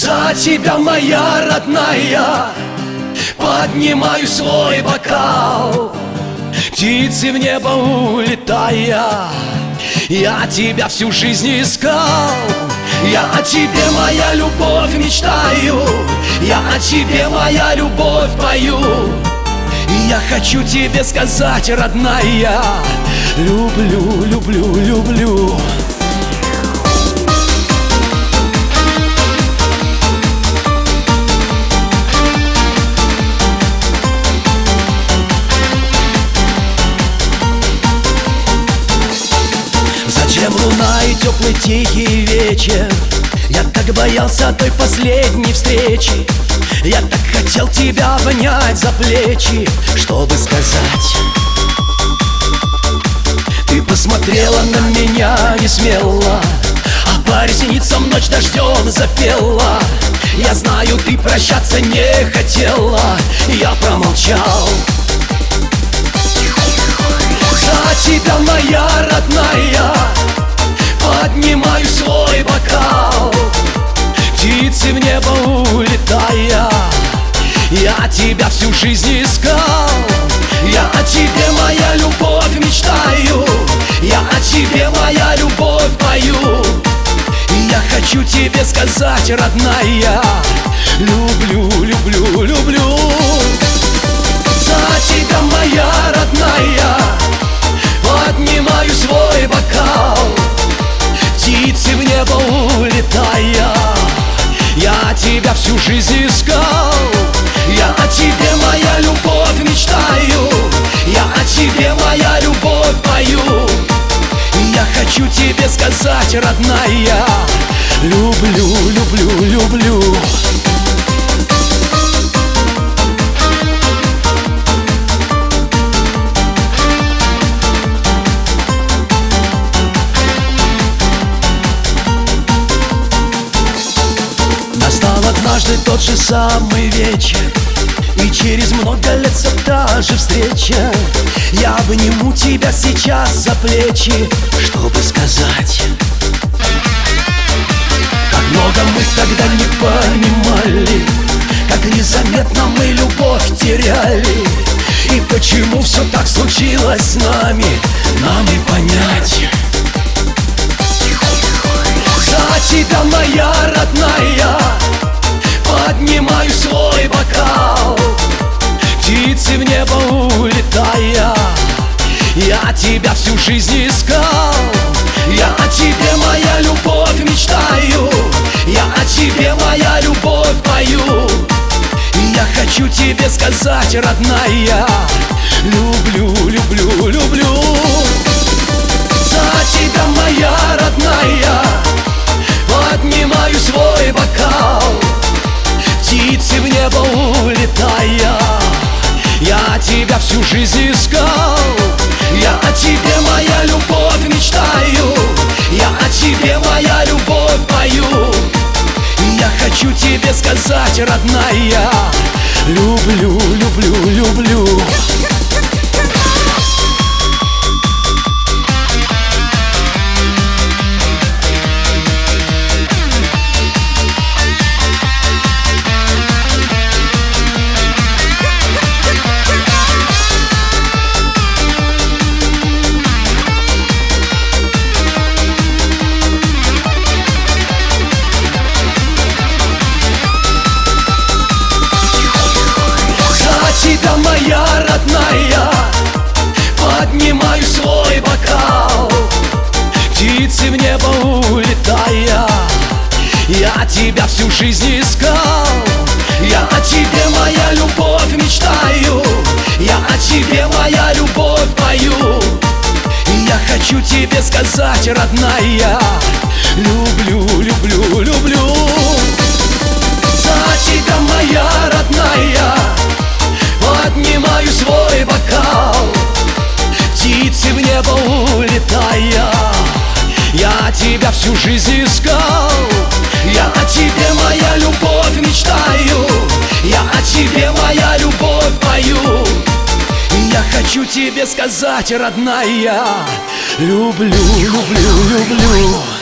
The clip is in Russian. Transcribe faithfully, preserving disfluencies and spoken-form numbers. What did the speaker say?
За тебя, моя родная, поднимаю свой бокал. Птицы в небо улетая, я тебя всю жизнь искал. Я о тебе, моя любовь, мечтаю, я о тебе, моя любовь, пою. И я хочу тебе сказать, родная, люблю, люблю, люблю. Зачем луна и теплый тихий вечер? Я так боялся той последней встречи. Я так хотел тебя обнять за плечи, чтобы сказать: ты посмотрела на меня не смело, а по ресницам ночь дождем запела. Я знаю, ты прощаться не хотела, я промолчал. За тебя, моя родная, поднимаю свой бокал. Птицы в небо улетая, я тебя всю жизнь искал. Я о тебе, моя любовь, мечтаю, я о тебе, моя любовь, пою. И я хочу тебе сказать, родная, люблю, люблю, люблю. За тебя, моя родная, поднимаю свой бокал. Птицы в небо улетая, я тебя всю жизнь искал. Я о тебе, моя любовь, мечтаю, я о тебе, моя любовь, пою. И я хочу тебе сказать, родная, люблю, люблю, люблю. Настал однажды тот же самый вечер, и через много лет все та же встреча. Я обниму тебя сейчас за плечи, чтобы сказать: как много мы тогда не понимали, как незаметно мы любовь теряли. И почему все так случилось с нами, нам не понять. За тебя, моя родная, поднимаю свой бокал. Птицы в небо улетая, я тебя всю жизнь искал. Я о тебе, моя любовь, мечтаю, я о тебе, моя любовь, пою. И я хочу тебе сказать, родная, люблю, люблю, люблю. За тебя, моя родная, поднимаю свой бокал. Птицы в небо улетая, я тебя всю жизнь искал. Я о тебе, моя любовь, мечтаю, я о тебе, моя любовь, пою. И я хочу тебе сказать, родная, люблю, люблю, люблю. Тебя, моя родная, поднимаю свой бокал. Птицы в небо улетая, я тебя всю жизнь искал. Я о тебе, моя любовь, мечтаю, я о тебе, моя любовь, пою. И я хочу тебе сказать, родная, люблю, люблю, люблю. За тебя, моя родная, поднимаю свой бокал. Птицы в небо улетая, я тебя всю жизнь искал. Я о тебе, моя любовь, мечтаю, я о тебе, моя любовь, пою. И я хочу тебе сказать, родная, люблю, люблю, люблю.